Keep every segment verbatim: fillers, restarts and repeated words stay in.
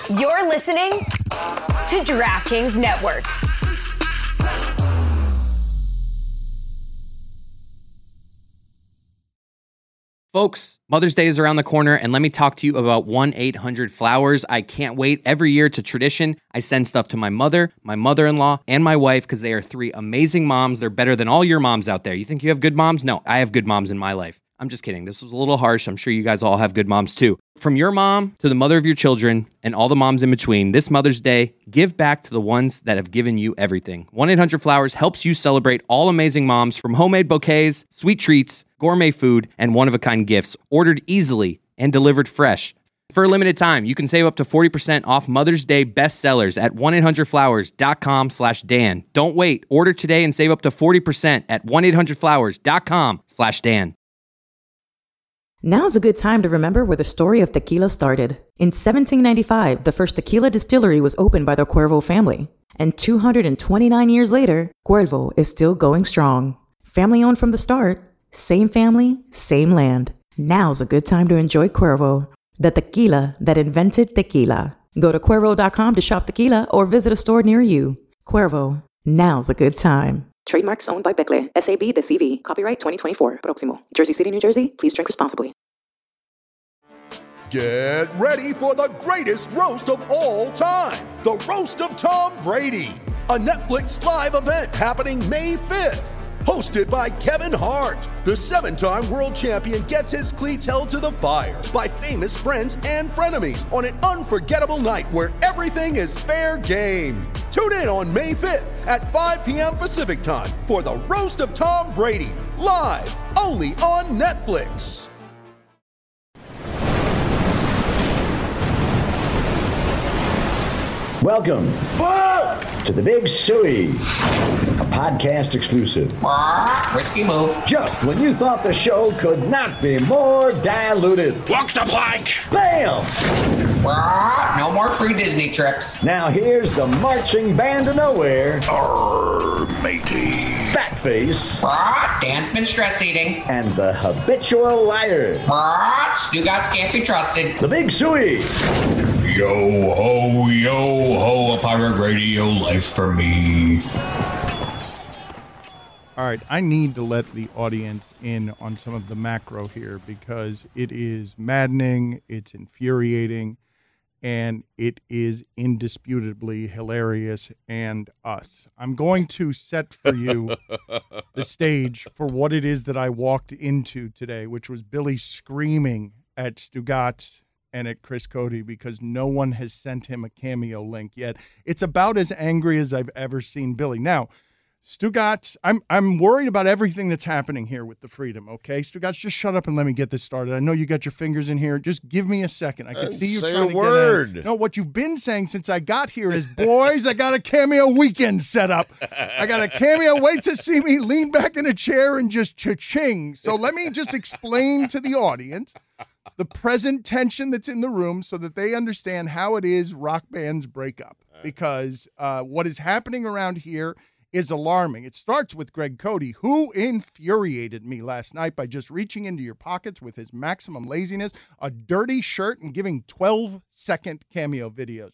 You're listening to DraftKings Network. Folks, Mother's Day is around the corner, and let me talk to you about one eight hundred flowers. I can't wait. Every year, it's a tradition. I send stuff to my mother, my mother-in-law, and my wife because they are three amazing moms. They're better than all your moms out there. You think you have good moms? No, I have good moms in my life. I'm just kidding. This was a little harsh. I'm sure you guys all have good moms too. From your mom to the mother of your children and all the moms in between, this Mother's Day, give back to the ones that have given you everything. one eight hundred flowers helps you celebrate all amazing moms, from homemade bouquets, sweet treats, gourmet food, and one-of-a-kind gifts, ordered easily and delivered fresh. For a limited time, you can save up to forty percent off Mother's Day bestsellers at one eight hundred flowers dot com slash Dan. Don't wait. Order today and save up to forty percent at one eight hundred flowers dot com slash Dan. Now's a good time to remember where the story of tequila started. In seventeen ninety-five, the first tequila distillery was opened by the Cuervo family. And two hundred twenty-nine years later, Cuervo is still going strong. Family owned from the start, same family, same land. Now's a good time to enjoy Cuervo, the tequila that invented tequila. Go to Cuervo dot com to shop tequila or visit a store near you. Cuervo, now's a good time. Trademarks owned by Becle, S A B The C V. Copyright twenty twenty-four. Proximo. Jersey City, New Jersey. Please drink responsibly. Get ready for the greatest roast of all time. The Roast of Tom Brady. A Netflix live event happening May fifth. Hosted by Kevin Hart. The seven-time world champion gets his cleats held to the fire by famous friends and frenemies on an unforgettable night where everything is fair game. Tune in on May fifth at five p.m. Pacific time for the Roast of Tom Brady, live only on Netflix. Welcome to the Big Suey, a podcast exclusive. Risky move. Just when you thought the show could not be more diluted. Walk the plank. Bam! No more free Disney trips. Now here's the marching band of nowhere. Arr, matey. Fatface. Dan's been stress eating. And the habitual liar. Stugatz can't be trusted. The Big Suey. Yo ho, yo ho, a pirate radio life for me. All right, I need to let the audience in on some of the macro here because it is maddening, it's infuriating, and it is indisputably hilarious and us. I'm going to set for you the stage for what it is that I walked into today, which was Billy screaming at Stugatz and at Chris Cody because no one has sent him a Cameo link yet. It's about as angry as I've ever seen Billy. Now, Stugatz, I'm I'm worried about everything that's happening here with the freedom, okay? Stugatz, just shut up and let me get this started. I know you got your fingers in here. Just give me a second. I can see you say trying a to word. get in. No, what you've been saying since I got here is, boys, I got a Cameo weekend set up. I got a Cameo. Wait to see me lean back in a chair and just cha-ching. So let me just explain to the audience the present tension that's in the room so that they understand how it is rock bands break up. Because uh, what is happening around here is alarming. It starts with Greg Cody, who infuriated me last night by just reaching into your pockets with his maximum laziness, a dirty shirt, and giving twelve-second Cameo videos.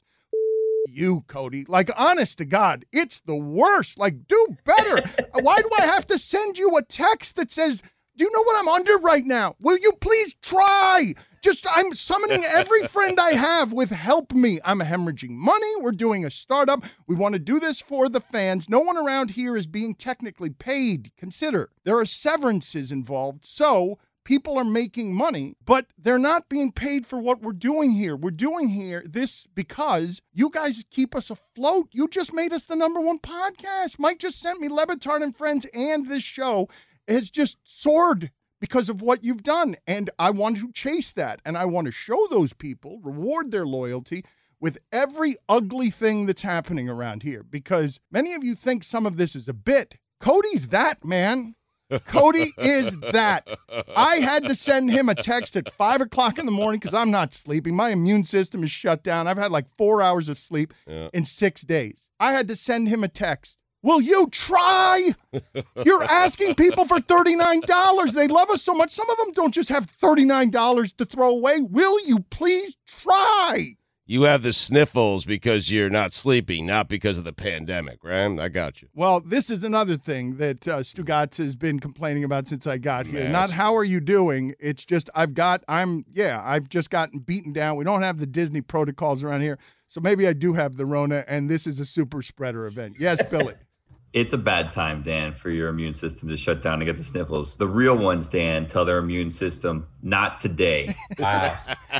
You, Cody. Like, honest to God, it's the worst. Like, do better. Why do I have to send you a text that says, do you know what I'm under right now? Will you please try? Just, I'm summoning every friend I have with help me. I'm hemorrhaging money. We're doing a startup. We want to do this for the fans. No one around here is being technically paid. Consider, there are severances involved. So people are making money, but they're not being paid for what we're doing here. We're doing here this because you guys keep us afloat. You just made us the number one podcast. Mike just sent me Le Batard and Friends, and this show has just soared because of what you've done. And I want to chase that. And I want to show those people, reward their loyalty with every ugly thing that's happening around here. Because many of you think some of this is a bit. Cody's that, man. Cody is that. I had to send him a text at five o'clock in the morning because I'm not sleeping. My immune system is shut down. I've had like four hours of sleep yeah. in six days. I had to send him a text. Will you try? You're asking people for thirty-nine dollars. They love us so much. Some of them don't just have thirty-nine dollars to throw away. Will you please try? you have the sniffles because you're not sleeping, not because of the pandemic, right? I got you. Well, this is another thing that uh, Stugotz has been complaining about since I got here. Yes. Not how are you doing? It's just I've got, I'm, yeah, I've just gotten beaten down. We don't have the Disney protocols around here. So maybe I do have the Rona, and this is a super spreader event. Yes, Billy. It's a bad time, Dan, for your immune system to shut down and get the sniffles. The real ones, Dan, tell their immune system, not today. Wow.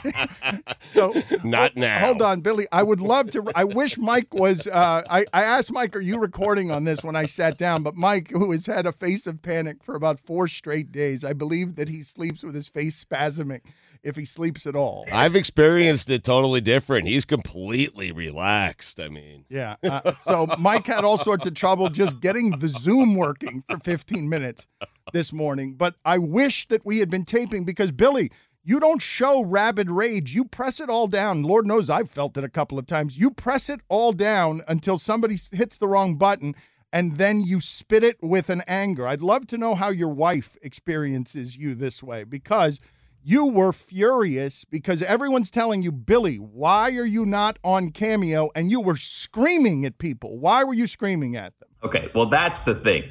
So not now. Hold on, Billy. I would love to. I wish Mike was. Uh, I, I asked Mike, are you recording on this when I sat down? But Mike, who has had a face of panic for about four straight days, I believe that he sleeps with his face spasming if he sleeps at all. I've experienced it totally different. He's completely relaxed. I mean. Yeah. Uh, so Mike had all sorts of trouble just getting the Zoom working for fifteen minutes this morning. But I wish that we had been taping because, Billy, you don't show rabid rage. You press it all down. Lord knows I've felt it a couple of times. You press it all down until somebody hits the wrong button, and then you spit it with an anger. I'd love to know how your wife experiences you this way, because you were furious because everyone's telling you, Billy, why are you not on Cameo? And you were screaming at people. Why were you screaming at them? Okay, well, that's the thing.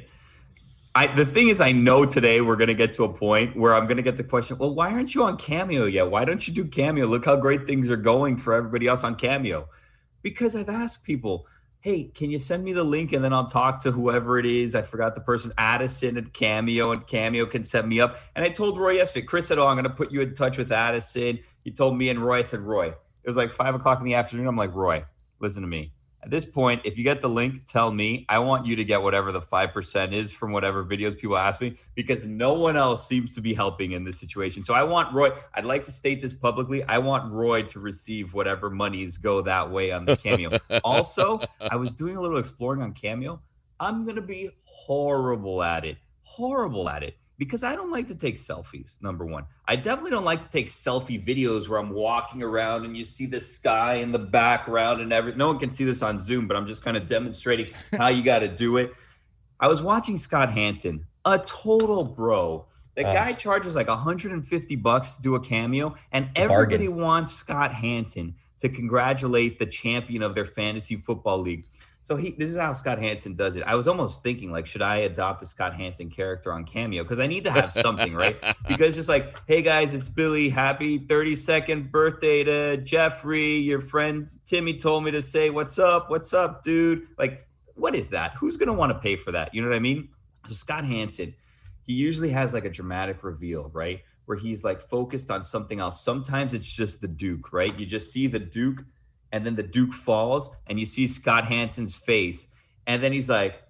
I, the thing is, I know today we're going to get to a point where I'm going to get the question, well, why aren't you on Cameo yet? Why don't you do Cameo? Look how great things are going for everybody else on Cameo. Because I've asked people, hey, can you send me the link and then I'll talk to whoever it is. I forgot the person, Addison at Cameo, and Cameo can set me up. And I told Roy yesterday, Chris said, oh, I'm going to put you in touch with Addison. He told me and Roy, I said, Roy, it was like five o'clock in the afternoon. I'm like, Roy, listen to me. At this point, if you get the link, tell me. I want you to get whatever the five percent is from whatever videos people ask me, because no one else seems to be helping in this situation. So I want Roy, I'd like to state this publicly. I want Roy to receive whatever monies go that way on the Cameo. Also, I was doing a little exploring on Cameo. I'm going to be horrible at it, horrible at it. Because I don't like to take selfies, number one. I definitely don't like to take selfie videos where I'm walking around and you see the sky in the background and everything. No one can see this on Zoom, but I'm just kind of demonstrating how you got to do it. I was watching Scott Hansen, a total bro. The uh, guy charges like one hundred fifty bucks to do a Cameo, and everybody bargain. wants Scott Hansen to congratulate the champion of their fantasy football league. So he, this is how Scott Hansen does it. I was almost thinking, like, should I adopt the Scott Hansen character on Cameo? Because I need to have something, right? Because just like, hey, guys, it's Billy. Happy thirty-second birthday to Jeffrey. Your friend Timmy told me to say, what's up? What's up, dude? Like, what is that? Who's going to want to pay for that? You know what I mean? So Scott Hansen, he usually has like a dramatic reveal, right? Where he's like focused on something else. Sometimes it's just the Duke, right? You just see the Duke, and then the Duke falls, and you see Scott Hansen's face, and then he's like,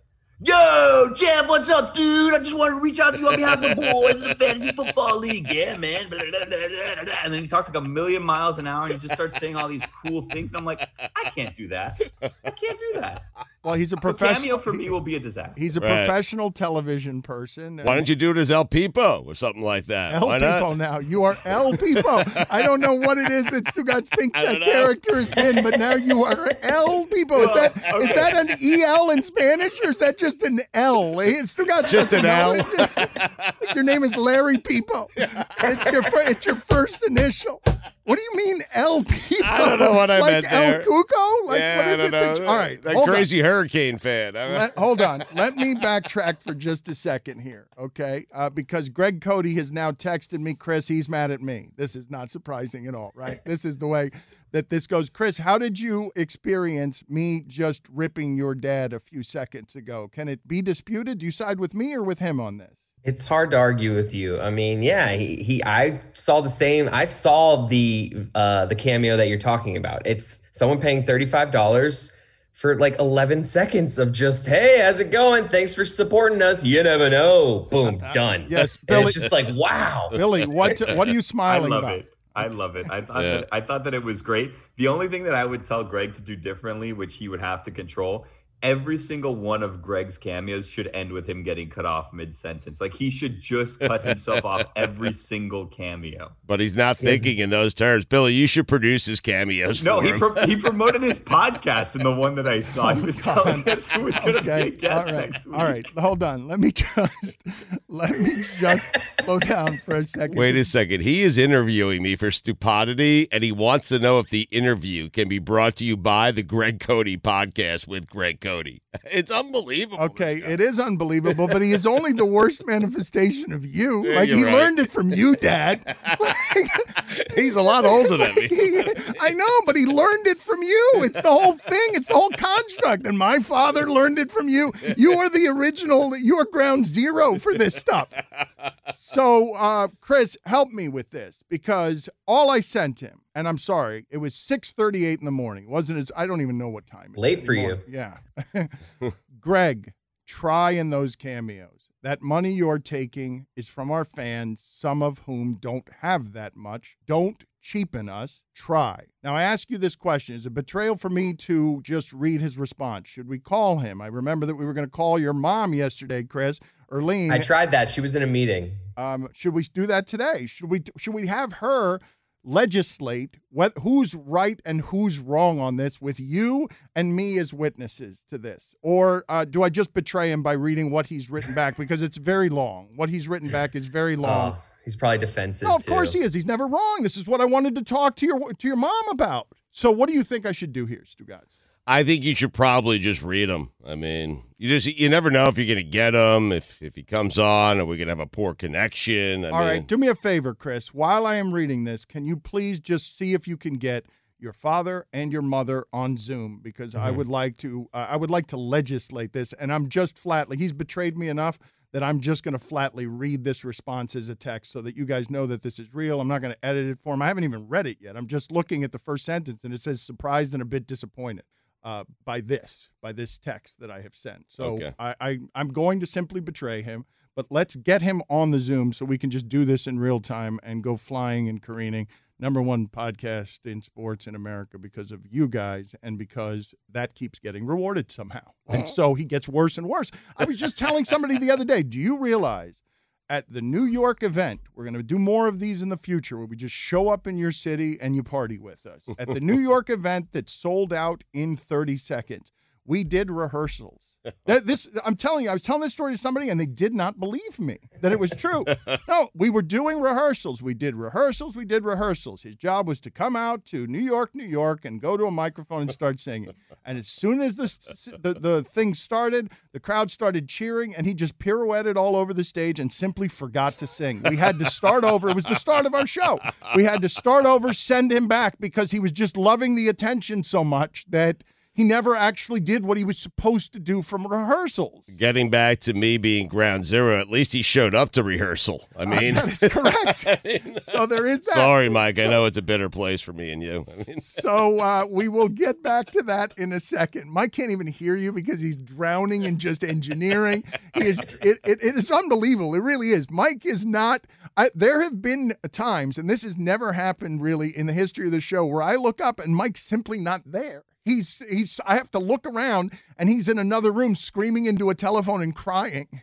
yo, Jeff, what's up, dude? I just wanted to reach out to you on behalf of the boys in the Fantasy Football League. Yeah, man. And then he talks like a million miles an hour, and he just starts saying all these cool things. And I'm like, I can't do that. I can't do that. Well, he's a So professional. Cameo for me will be a disaster. He's a Right. professional television person. Why don't you do it as El Peepo or something like that? El Why Peepo not? now. You are El Peepo. I don't know what it is that Stugotz thinks I don't that know. character is in, but now you are El Peepo. Is that is okay. that an E L in Spanish, or is that just an L? Stugotz Just doesn't an know. L. Your name is Larry Peepo. It's your fir- it's your first initial. What do you mean El Peepo? I don't know what I like meant there. El Cuco? Like yeah, what is I don't it? know. That, all right, That hold on. crazy hurricane fan. I mean- Let, hold on. Let me backtrack for just a second here, okay? Uh, because Greg Cody has now texted me, Chris, he's mad at me. This is not surprising at all, right? This is the way that this goes. Chris, how did you experience me just ripping your dad a few seconds ago? Can it be disputed? Do you side with me or with him on this? It's hard to argue with you. I mean, yeah, he, he I saw the same. I saw the uh, the Cameo that you're talking about. It's someone paying thirty-five dollars for like eleven seconds of just, hey, how's it going? Thanks for supporting us. You never know. Boom, done. Yes, And Billy. it's just like, wow. Billy, what what are you I smiling love about? it. I love it. I thought Yeah. that I thought that it was great. The only thing that I would tell Greg to do differently, which he would have to control, every single one of Greg's cameos should end with him getting cut off mid-sentence. Like, he should just cut himself off every single cameo. But he's not thinking in those terms. Billy, you should produce his cameos No, for he him. pro- he promoted his podcast in the one that I saw. He was telling us who was going to Okay, be a guest all right, next week. all right. Hold on. Let me just let me just slow down for a second. Wait a second. He is interviewing me for Stupidity, and he wants to know if the interview can be brought to you by the Greg Cody podcast with Greg Cody. It's unbelievable. Okay, it is unbelievable, but he is only the worst manifestation of you. Yeah, Like, you're he right. learned it from you, Dad. He's a lot older than me. He- I know, but he learned it from you. It's the whole thing. It's the whole construct. And my father learned it from you. You are the original. You are ground zero for this stuff. So, uh, Chris, help me with this, because all I sent him, and I'm sorry, it was six thirty-eight in the morning. It wasn't as, I don't even know what time. it is Late for anymore. you. Yeah. Greg, try in those cameos. That money you're taking is from our fans, some of whom don't have that much. Don't cheapen us. Try. Now, I ask you this question. Is it betrayal for me to just read his response? Should we call him? I remember that we were going to call your mom yesterday, Chris. Erlene. I tried that. She was in a meeting. Um, should we do that today? Should we should we have her legislate what, who's right and who's wrong on this with you and me as witnesses to this? Or uh, do I just betray him by reading what he's written back? Because it's very long. What he's written back is very long. Oh, he's probably defensive. No, of too. course he is. He's never wrong. This is what I wanted to talk to your to your mom about. So what do you think I should do here, Stugotz? I think you should probably just read him. I mean, you just you never know if you're going to get him, if if he comes on, or we're going to have a poor connection. I All mean, right, do me a favor, Chris. While I am reading this, can you please just see if you can get your father and your mother on Zoom, because I Mhm. would like to uh, I would like to legislate this, and I'm just flatly he's betrayed me enough that I'm just going to flatly read this response as a text so that you guys know that this is real. I'm not going to edit it for him. I haven't even read it yet. I'm just looking at the first sentence, and it says surprised and a bit disappointed uh, by this, by this text that I have sent. So Okay. I, I, I'm going to simply betray him, but let's get him on the Zoom so we can just do this in real time and go flying and careening. Number one podcast in sports in America because of you guys and because that keeps getting rewarded somehow. And so he gets worse and worse. I was just telling somebody the other day, do you realize at the New York event, we're going to do more of these in the future where we just show up in your city and you party with us. At the New York event that sold out in thirty seconds, we did rehearsals. That- This, I'm telling you, I was telling this story to somebody and they did not believe me that it was true. No, we were doing rehearsals. We did rehearsals. We did rehearsals. His job was to come out to New York, New York, and go to a microphone and start singing. And as soon as this, the, the thing started, the crowd started cheering, and he just pirouetted all over the stage and simply forgot to sing. We had to start over. It was the start of our show. We had to start over, send him back because he was just loving the attention so much that he never actually did what he was supposed to do from rehearsals. getting back to me being ground zero, at least he showed up to rehearsal. I mean, Uh, that is correct. So there is that. Sorry, Mike. I know it's a bitter place for me and you. I mean, So uh, we will get back to that in a second. Mike can't even hear you because he's drowning in just engineering. He is, it, it, it is unbelievable. It really is. Mike is not. I, there have been times, and this has never happened really in the history of the show, where I look up and Mike's simply not there. He's he's. I have to look around, and he's in another room screaming into a telephone and crying.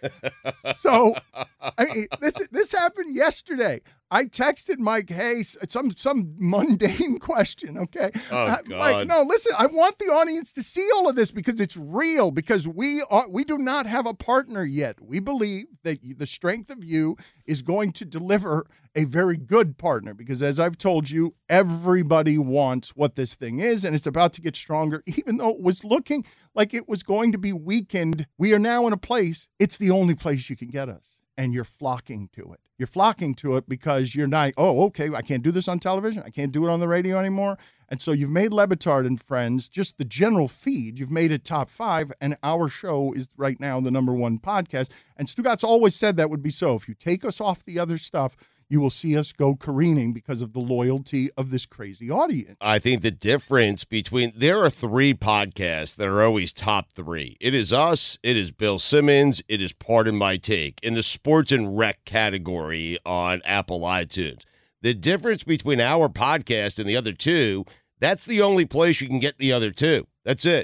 So, I mean, this this happened yesterday. I texted Mike, hey, some some mundane question, okay? Oh, Uh, God. Mike, no, listen, I want the audience to see all of this because it's real, because we are, we do not have a partner yet. We believe that the strength of you is going to deliver a very good partner because, as I've told you, everybody wants what this thing is, and it's about to get stronger, even though it was looking like it was going to be weakened. We are now in a place, it's the only place you can get us, and you're flocking to it. You're flocking to it because you're not, oh, okay, I can't do this on television. I can't do it on the radio anymore. And so you've made Le Batard and Friends, just the general feed, you've made it top five, and our show is right now the number one podcast. And Stugatz always said that would be so. If you take us off the other stuff, you will see us go careening because of the loyalty of this crazy audience. I think the difference between there are three podcasts that are always top three. It is us, it is Bill Simmons, it is Pardon My Take in the sports and rec category on Apple iTunes. The difference between our podcast and the other two, that's the only place you can get the other two. That's it.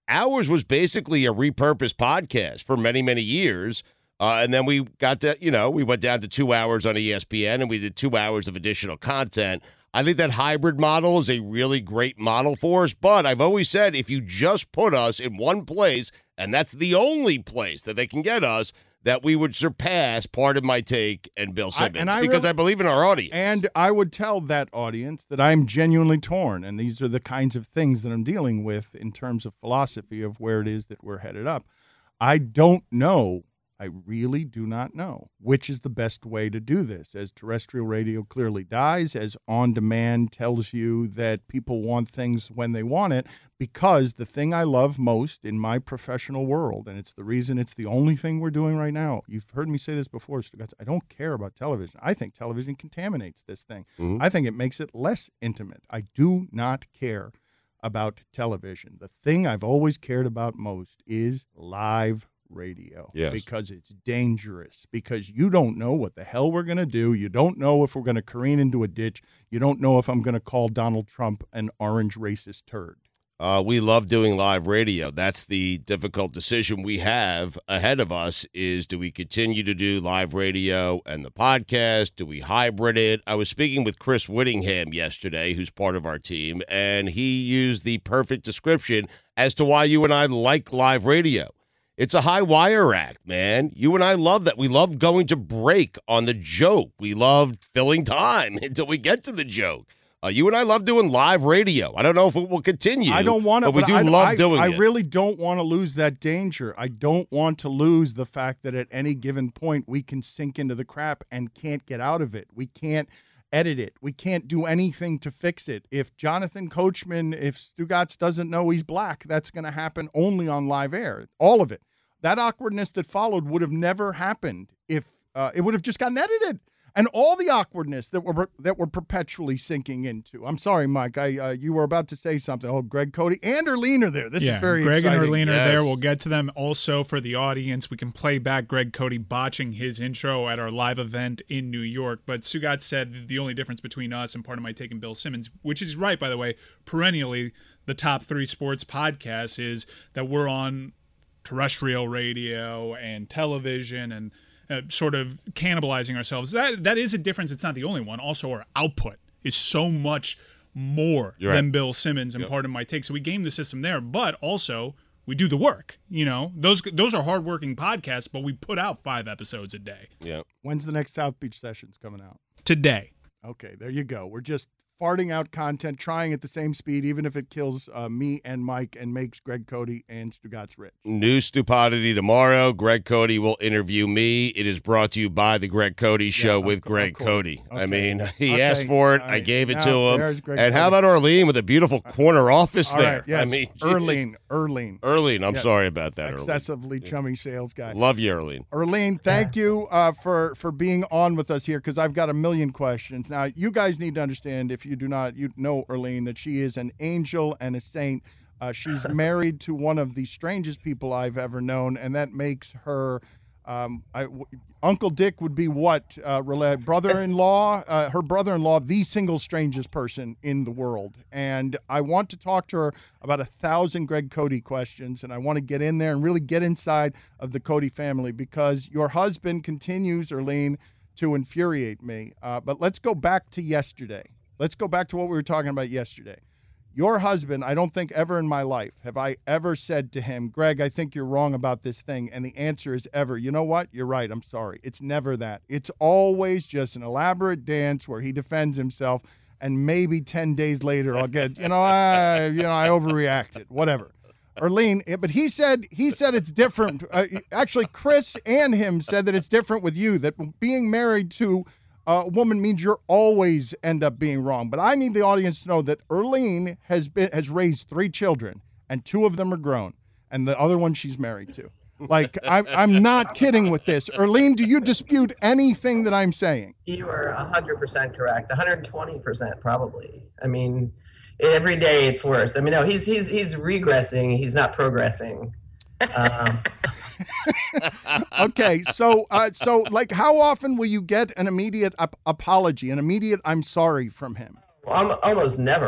ours was basically a repurposed podcast for many, many years. Uh, and then we got to, you know, we went down to two hours on E S P N and we did two hours of additional content. I think that hybrid model is a really great model for us. But I've always said if you just put us in one place, and that's the only place that they can get us, that we would surpass Part of My Take and Bill Simmons. I, and I because really, I believe in our audience. And I would tell that audience that I'm genuinely torn. And these are the kinds of things that I'm dealing with in terms of philosophy of where it is that we're headed up. I don't know. I really do not know which is the best way to do this. As terrestrial radio clearly dies, as on-demand tells you that people want things when they want it, because the thing I love most in my professional world, and it's the reason it's the only thing we're doing right now. You've heard me say this before, Stugotz. I don't care about television. I think television contaminates this thing. Mm-hmm. I think it makes it less intimate. I do not care about television. The thing I've always cared about most is live radio. Yes. Because it's dangerous, because you don't know what the hell we're going to do. You don't know if we're going to careen into a ditch. You don't know if I'm going to call Donald Trump an orange racist turd. Uh, we love doing live radio. That's the difficult decision we have ahead of us is do we continue to do live radio and the podcast? Do we hybrid it? I was speaking with Chris Whittingham yesterday, who's part of our team, and he used the perfect description as to why you and I like live radio. It's a high wire act, man. You and I love that. We love going to break on the joke. We love filling time until we get to the joke. Uh, you and I love doing live radio. I don't know if it will continue. I don't want to, but we do I, love I, doing I it. I really don't want to lose that danger. I don't want to lose the fact that at any given point we can sink into the crap and can't get out of it. We can't edit it. We can't do anything to fix it. If Jonathan Coachman, if Stugotz doesn't know he's black, that's going to happen only on live air. All of it. That awkwardness that followed would have never happened if uh, it would have just gotten edited. And all the awkwardness that we're that we're perpetually sinking into. I'm sorry, Mike. I uh, you were about to say something. Oh, Greg Cody and Erlene are there. This yeah, is very Greg exciting. and Erlene yes. are there. We'll get to them. Also, for the audience, we can play back Greg Cody botching his intro at our live event in New York. But Stugotz said the only difference between us and Part of My Take and Bill Simmons, which is right, by the way, perennially the top three sports podcasts, is that we're on terrestrial radio and television and uh, sort of cannibalizing ourselves. That that is a difference. It's not the only one. Also, our output is so much more You're than right. Bill Simmons and Yep. Part of My Take. So we game the system there, but also we do the work. You know, those those are hardworking podcasts, but we put out five episodes a day. Yeah. When's the next South Beach Sessions coming out? Today. Okay, there you go. We're just farting out content, trying at the same speed, even if it kills uh, me and Mike and makes Greg Cody and Stugotz rich. New Stupidity tomorrow. Greg Cody will interview me. It is brought to you by the Greg Cody Show Yeah, with of, Greg of Cody. Okay. I mean, he Okay. asked for it. All I right. gave it Now, to him. there's Greg And how Cody. about Arlene with a beautiful corner office All there? right, yes. I mean, Erlene, Erlene. Erlene, I'm Yes. sorry about that, Erlene. Excessively chummy sales guy. Love you, Erlene. Erlene, thank you uh, for, for being on with us here, because I've got a million questions. Now, you guys need to understand, if you do not you know Erlene, that she is an angel and a saint. Uh, she's married to one of the strangest people I've ever known, and that makes her um, I, w- Uncle Dick would be what? Uh, rela- brother-in-law? Uh, her brother-in-law, the single strangest person in the world. And I want to talk to her about a thousand Greg Cody questions, and I want to get in there and really get inside of the Cody family, because your husband continues, Erlene, to infuriate me. Uh, but let's go back to yesterday. Let's go back to what we were talking about yesterday. Your husband, I don't think ever in my life have I ever said to him, Greg, I think you're wrong about this thing. And the answer is ever, you know what? You're right. I'm sorry. It's never that. It's always just an elaborate dance where he defends himself. And maybe ten days later, I'll get, you know, I, you know, I overreacted, whatever. Erlene, but he said, he said it's different. Uh, actually, Chris and him said that it's different with you, that being married to a woman means you're always end up being wrong. But I need the audience to know that Erlene has been has raised three children, and two of them are grown, and the other one she's married to. Like, I'm, I'm not kidding with this. Erlene, do you dispute anything that I'm saying? You are one hundred percent correct, one hundred twenty percent probably. I mean, every day it's worse. I mean, no, he's he's he's regressing. He's not progressing. Um, okay, so uh, so like, how often will you get an immediate ap- apology, an immediate "I'm sorry" from him? I'm almost never.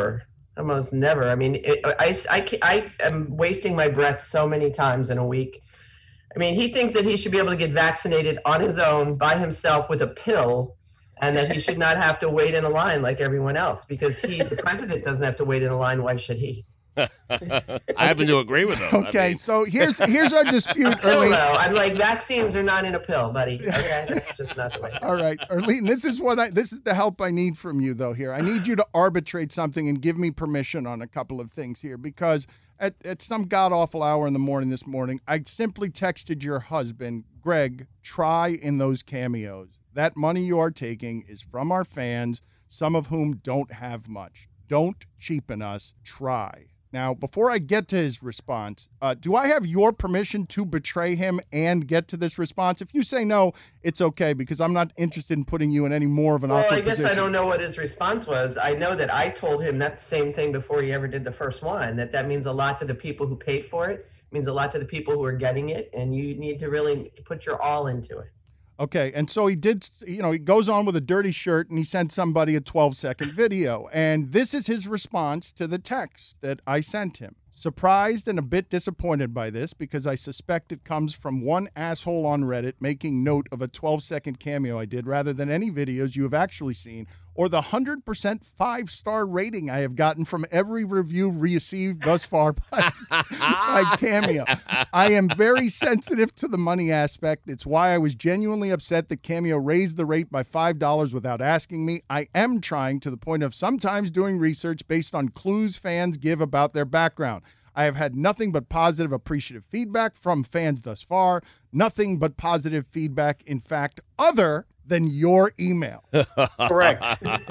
Almost never. I mean, it, I, I, I am wasting my breath so many times in a week. I mean, he thinks that he should be able to get vaccinated on his own by himself with a pill, and that he should not have to wait in a line like everyone else because he, the president, doesn't have to wait in a line. Why should he? I happen to agree with him. Okay, I mean. so here's here's our dispute. Pill, Erlene. though. I'm like, vaccines are not in a pill, buddy. Okay, that's just not the way. All right, Erlene, this is what I this is the help I need from you though here. I need you to arbitrate something and give me permission on a couple of things here because at, at some god-awful hour in the morning this morning, I simply texted your husband, Greg, try in those cameos. That money you are taking is from our fans, some of whom don't have much. Don't cheapen us. Try. Now, before I get to his response, uh, do I have your permission to betray him and get to this response? If you say no, it's okay because I'm not interested in putting you in any more of an Well, awkward I guess position. I don't know what his response was. I know that I told him that same thing before he ever did the first one, that that means a lot to the people who paid for it, it means a lot to the people who are getting it, and you need to really put your all into it. Okay, and so he did, you know, he goes on with a dirty shirt and he sent somebody a twelve-second video. And this is his response to the text that I sent him. Surprised and a bit disappointed by this because I suspect it comes from one asshole on Reddit making note of a twelve-second cameo I did rather than any videos you have actually seen or the one hundred percent five-star rating I have gotten from every review received thus far by, by Cameo. I am very sensitive to the money aspect. It's why I was genuinely upset that Cameo raised the rate by five dollars without asking me. I am trying to the point of sometimes doing research based on clues fans give about their background. I have had nothing but positive, appreciative feedback from fans thus far. Nothing but positive feedback, in fact, other than your email. Correct.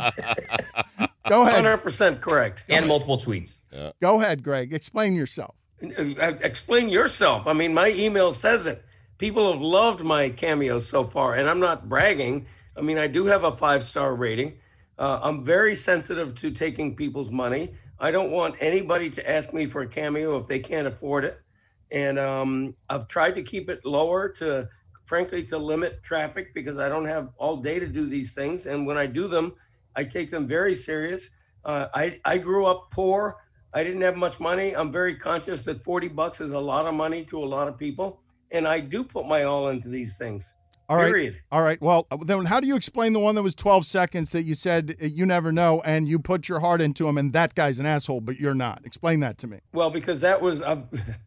Go ahead. one hundred percent correct. And multiple tweets. Yeah. Go ahead, Greg. Explain yourself. Explain yourself. I mean, my email says it. People have loved my cameos so far, and I'm not bragging. I mean, I do have a five-star rating. Uh, I'm very sensitive to taking people's money. I don't want anybody to ask me for a cameo if they can't afford it. And um, I've tried to keep it lower to, frankly, to limit traffic because I don't have all day to do these things. And when I do them, I take them very serious. Uh, I, I grew up poor. I didn't have much money. I'm very conscious that forty bucks is a lot of money to a lot of people. And I do put my all into these things. All right. Period. All right. Well, then how do you explain the one that was twelve seconds that you said uh, you never know and you put your heart into him and that guy's an asshole, but you're not? Explain that to me. Well, because that was, I've,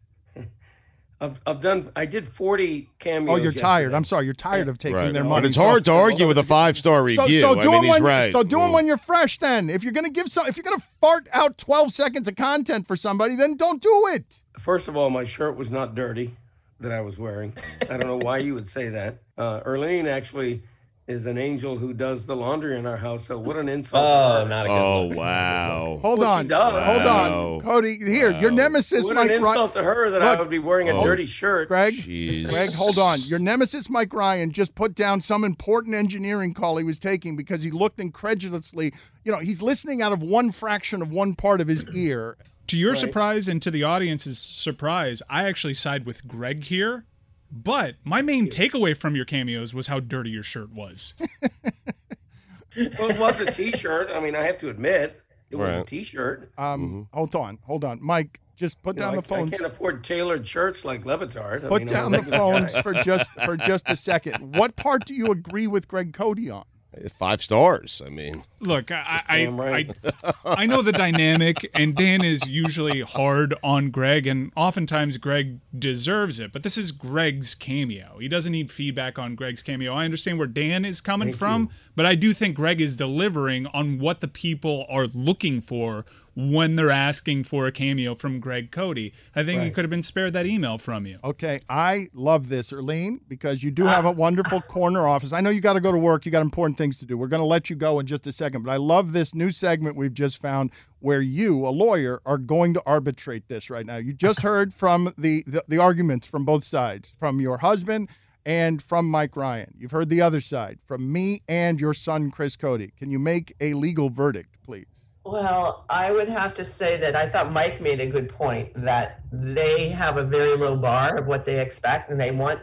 I've, I've done, I did forty cameos. Oh, you're yesterday. tired. I'm sorry. You're tired of taking Right. their But money. it's hard to So- argue with a five-star So, review. so do I mean, them he's when, right. so do them Mm. when you're fresh then. If you're going to give some, if you're going to fart out twelve seconds of content for somebody, then don't do it. First of all, my shirt was not dirty that I was wearing. I don't know why you would say that. Uh, Erlene actually is an angel who does the laundry in our house. So what an insult. Oh, to her. not a good Oh, look. wow. Hold Well, she on. does. Hold Wow. on. Cody, here, your Wow. nemesis, What Mike an Ryan. insult to her that Look, I would be wearing a oh. dirty shirt. Greg, Jeez. Greg, hold on. Your nemesis, Mike Ryan, just put down some important engineering call he was taking because he looked incredulously. You know, he's listening out of one fraction of one part of his ear. To your Right. surprise and to the audience's surprise, I actually side with Greg here. But my main takeaway from your cameos was how dirty your shirt was. Well, it was a T-shirt. I mean, I have to admit, it was a Right. T-shirt. Um, Hold on. Hold on. Mike, just put You know, down I, the phones. I can't afford tailored shirts like Levitard. I Put mean, I'm down a the regular phones guy. for just for just a second. What part do you agree with Greg Cody on? Five stars. I mean, Look, I I, Damn right. I I know the dynamic, and Dan is usually hard on Greg, and oftentimes Greg deserves it. But this is Greg's cameo. He doesn't need feedback on Greg's cameo. I understand where Dan is coming Thank from, you. but I do think Greg is delivering on what the people are looking for when they're asking for a cameo from Greg Cody. I think he Right. could have been spared that email from you. Okay, I love this, Erlene, because you do have a wonderful corner office. I know you got to go to work. You got important things to do. We're going to let you go in just a second, but I love this new segment we've just found where you, a lawyer, are going to arbitrate this right now. You just heard from the, the, the arguments from both sides, from your husband and from Mike Ryan. You've heard the other side, from me and your son, Chris Cody. Can you make a legal verdict, please? Well, I would have to say that I thought Mike made a good point that they have a very low bar of what they expect, and they want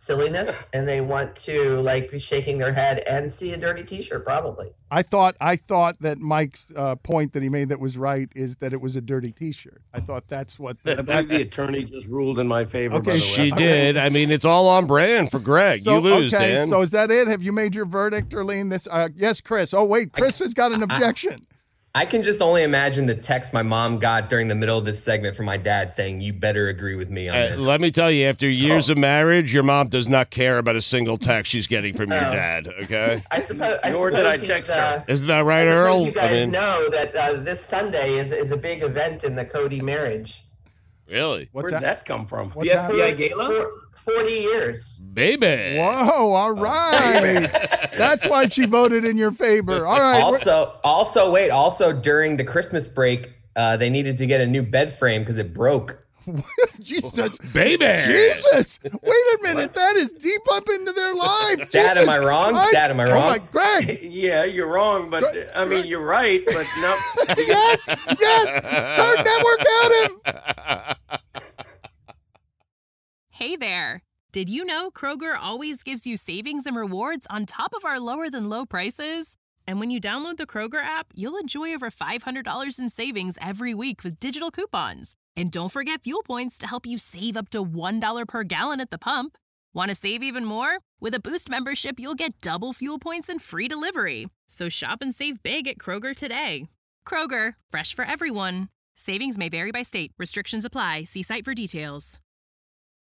silliness, and they want to like be shaking their head and see a dirty T-shirt, probably. I thought I thought that Mike's uh, point that he made that was right is that it was a dirty T-shirt. I thought that's what the, I believe the attorney just ruled in my favor. Okay, by the way. She did. I mean, it's all on brand for Greg. So, you lose, okay, Dan. so is that it? Have you made your verdict, Erlene? This, uh, yes, Chris. Oh wait, Chris has got an objection. I can just only imagine the text my mom got during the middle of this segment from my dad saying, "You better agree with me on Uh, this." let me tell you, after years Oh. of marriage, your mom does not care about a single text she's getting from your Oh. dad, okay? I suppose. I Nor did suppose I he's, text uh, her. Isn't that right, I suppose Earl? You guys I mean, know that uh, this Sunday is is a big event in the Cody marriage. really? What's Where'd that? that come from? What's The that? F B I gala? For Forty years. Baby. Whoa! All right, that's why she voted in your favor. All right. Also, also, wait. Also, during the Christmas break, uh, they needed to get a new bed frame because it broke. Jesus, Baby. Jesus! Wait a minute, that is deep up into their lives. Dad, am Jesus I wrong? Christ. Dad, am I Oh wrong? my, Greg! Yeah, you're wrong, but I mean, you're right, but no. Yes, yes. Herd Network got him. Hey there! Did you know Kroger always gives you savings and rewards on top of our lower than low prices? And when you download the Kroger app, you'll enjoy over five hundred dollars in savings every week with digital coupons. And don't forget fuel points to help you save up to one dollar per gallon at the pump. Want to save even more? With a Boost membership, you'll get double fuel points and free delivery. So shop and save big at Kroger today. Kroger, fresh for everyone. Savings may vary by state. Restrictions apply. See site for details.